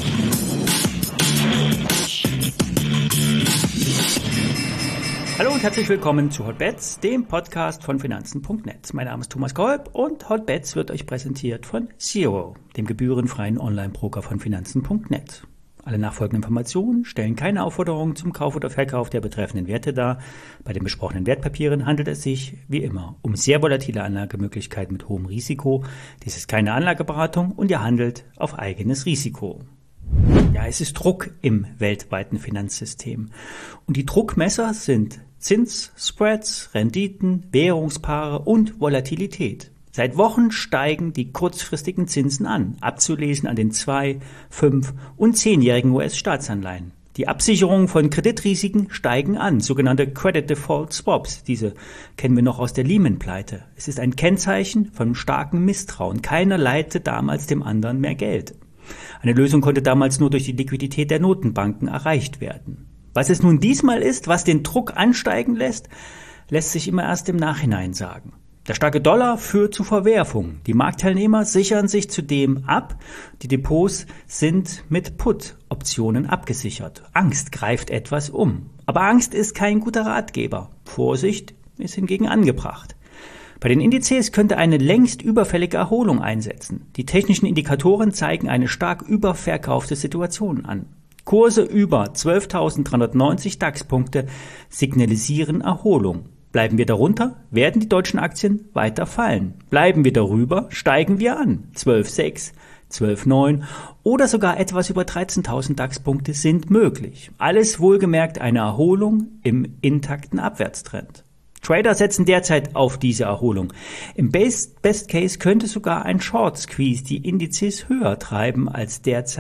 Hallo und herzlich willkommen zu Hotbets, dem Podcast von Finanzen.net. Mein Name ist Thomas Kolb und Hotbets wird euch präsentiert von Zero, dem gebührenfreien Online-Broker von Finanzen.net. Alle nachfolgenden Informationen stellen keine Aufforderung zum Kauf oder Verkauf der betreffenden Werte dar. Bei den besprochenen Wertpapieren handelt es sich, wie immer, um sehr volatile Anlagemöglichkeiten mit hohem Risiko. Dies ist keine Anlageberatung und ihr handelt auf eigenes Risiko. Ja, es ist Druck im weltweiten Finanzsystem. Und die Druckmesser sind Zinsspreads, Renditen, Währungspaare und Volatilität. Seit Wochen steigen die kurzfristigen Zinsen an, abzulesen an den 2-, 5- und 10-jährigen US-Staatsanleihen. Die Absicherungen von Kreditrisiken steigen an, sogenannte Credit Default Swaps. Diese kennen wir noch aus der Lehman-Pleite. Es ist ein Kennzeichen von starkem Misstrauen. Keiner leihte damals dem anderen mehr Geld. Eine Lösung konnte damals nur durch die Liquidität der Notenbanken erreicht werden. Was es nun diesmal ist, was den Druck ansteigen lässt sich immer erst im Nachhinein sagen. Der starke Dollar führt zu Verwerfungen. Die Marktteilnehmer sichern sich zudem ab. Die Depots sind mit Put-Optionen abgesichert. Angst greift etwas um. Aber Angst ist kein guter Ratgeber. Vorsicht ist hingegen angebracht. Bei den Indizes könnte eine längst überfällige Erholung einsetzen. Die technischen Indikatoren zeigen eine stark überverkaufte Situation an. Kurse über 12.390 DAX-Punkte signalisieren Erholung. Bleiben wir darunter, werden die deutschen Aktien weiter fallen. Bleiben wir darüber, steigen wir an. 12.6, 12.9 oder sogar etwas über 13.000 DAX-Punkte sind möglich. Alles wohlgemerkt eine Erholung im intakten Abwärtstrend. Trader setzen derzeit auf diese Erholung. Im Best Case könnte sogar ein Short Squeeze die Indizes höher treiben, als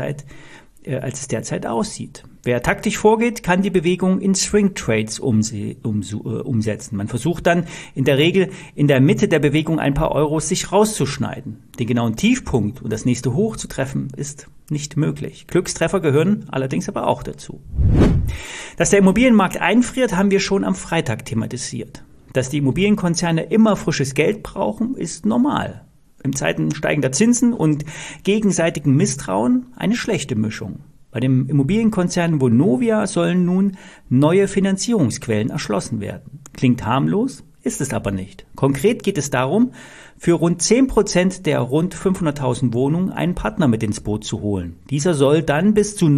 es derzeit aussieht. Wer taktisch vorgeht, kann die Bewegung in Swing Trades umsetzen. Man versucht dann in der Regel in der Mitte der Bewegung ein paar Euros sich rauszuschneiden. Den genauen Tiefpunkt und das nächste Hoch zu treffen ist nicht möglich. Glückstreffer gehören allerdings aber auch dazu. Dass der Immobilienmarkt einfriert, haben wir schon am Freitag thematisiert. Dass die Immobilienkonzerne immer frisches Geld brauchen, ist normal. In Zeiten steigender Zinsen und gegenseitigem Misstrauen eine schlechte Mischung. Bei dem Immobilienkonzern Vonovia sollen nun neue Finanzierungsquellen erschlossen werden. Klingt harmlos, ist es aber nicht. Konkret geht es darum, für rund 10% der rund 500.000 Wohnungen einen Partner mit ins Boot zu holen. Dieser soll dann bis zu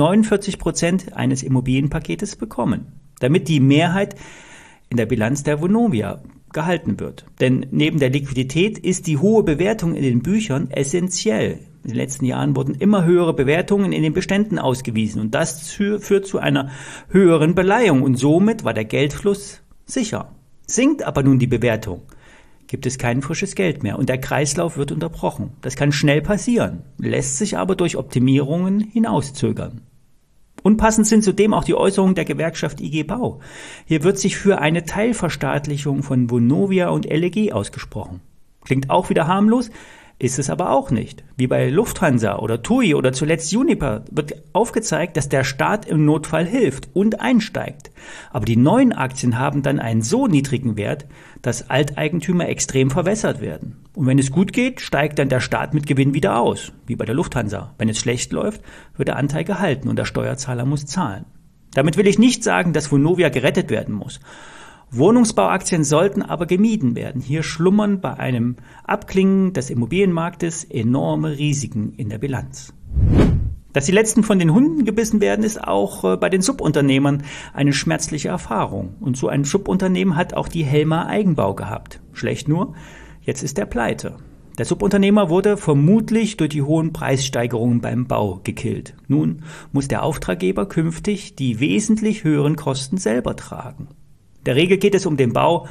49% eines Immobilienpaketes bekommen, damit die Mehrheit in der Bilanz der Vonovia gehalten wird. Denn neben der Liquidität ist die hohe Bewertung in den Büchern essentiell. In den letzten Jahren wurden immer höhere Bewertungen in den Beständen ausgewiesen und das führt zu einer höheren Beleihung und somit war der Geldfluss sicher. Sinkt aber nun die Bewertung, gibt es kein frisches Geld mehr und der Kreislauf wird unterbrochen. Das kann schnell passieren, lässt sich aber durch Optimierungen hinauszögern. Unpassend sind zudem auch die Äußerungen der Gewerkschaft IG Bau. Hier wird sich für eine Teilverstaatlichung von Vonovia und LEG ausgesprochen. Klingt auch wieder harmlos, ist es aber auch nicht. Wie bei Lufthansa oder TUI oder zuletzt Uniper wird aufgezeigt, dass der Staat im Notfall hilft und einsteigt. Aber die neuen Aktien haben dann einen so niedrigen Wert, dass Alteigentümer extrem verwässert werden. Und wenn es gut geht, steigt dann der Staat mit Gewinn wieder aus, wie bei der Lufthansa. Wenn es schlecht läuft, wird der Anteil gehalten und der Steuerzahler muss zahlen. Damit will ich nicht sagen, dass Vonovia gerettet werden muss. Wohnungsbauaktien sollten aber gemieden werden. Hier schlummern bei einem Abklingen des Immobilienmarktes enorme Risiken in der Bilanz. Dass die letzten von den Hunden gebissen werden, ist auch bei den Subunternehmern eine schmerzliche Erfahrung. Und so ein Subunternehmen hat auch die Helmer Eigenbau gehabt. Schlecht nur, jetzt ist er pleite. Der Subunternehmer wurde vermutlich durch die hohen Preissteigerungen beim Bau gekillt. Nun muss der Auftraggeber künftig die wesentlich höheren Kosten selber tragen. In der Regel geht es um den Bau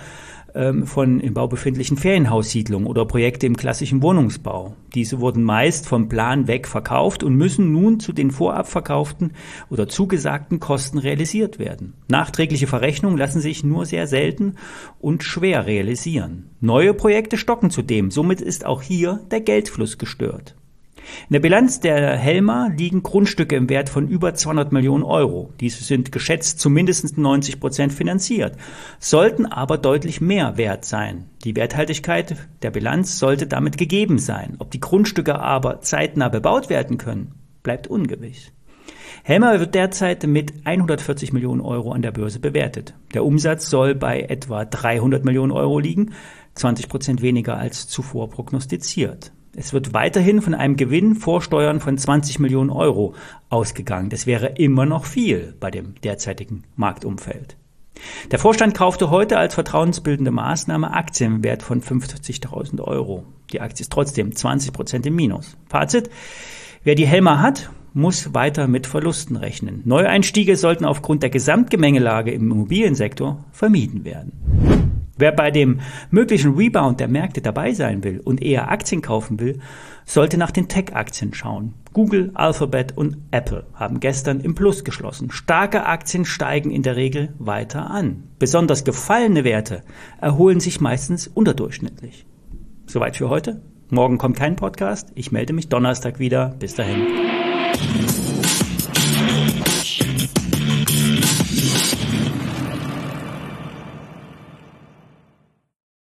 von im Bau befindlichen Ferienhaussiedlungen oder Projekte im klassischen Wohnungsbau. Diese wurden meist vom Plan weg verkauft und müssen nun zu den vorab verkauften oder zugesagten Kosten realisiert werden. Nachträgliche Verrechnungen lassen sich nur sehr selten und schwer realisieren. Neue Projekte stocken zudem, somit ist auch hier der Geldfluss gestört. In der Bilanz der Helmer liegen Grundstücke im Wert von über 200 Millionen Euro. Diese sind geschätzt zu mindestens 90% finanziert, sollten aber deutlich mehr wert sein. Die Werthaltigkeit der Bilanz sollte damit gegeben sein. Ob die Grundstücke aber zeitnah bebaut werden können, bleibt ungewiss. Helmer wird derzeit mit 140 Millionen Euro an der Börse bewertet. Der Umsatz soll bei etwa 300 Millionen Euro liegen, 20% weniger als zuvor prognostiziert. Es wird weiterhin von einem Gewinn vor Steuern von 20 Millionen Euro ausgegangen. Das wäre immer noch viel bei dem derzeitigen Marktumfeld. Der Vorstand kaufte heute als vertrauensbildende Maßnahme Aktien im Wert von 50.000 Euro. Die Aktie ist trotzdem 20% im Minus. Fazit: Wer die Helmer hat, muss weiter mit Verlusten rechnen. Neueinstiege sollten aufgrund der Gesamtgemengelage im Immobiliensektor vermieden werden. Wer bei dem möglichen Rebound der Märkte dabei sein will und eher Aktien kaufen will, sollte nach den Tech-Aktien schauen. Google, Alphabet und Apple haben gestern im Plus geschlossen. Starke Aktien steigen in der Regel weiter an. Besonders gefallene Werte erholen sich meistens unterdurchschnittlich. Soweit für heute. Morgen kommt kein Podcast. Ich melde mich Donnerstag wieder. Bis dahin.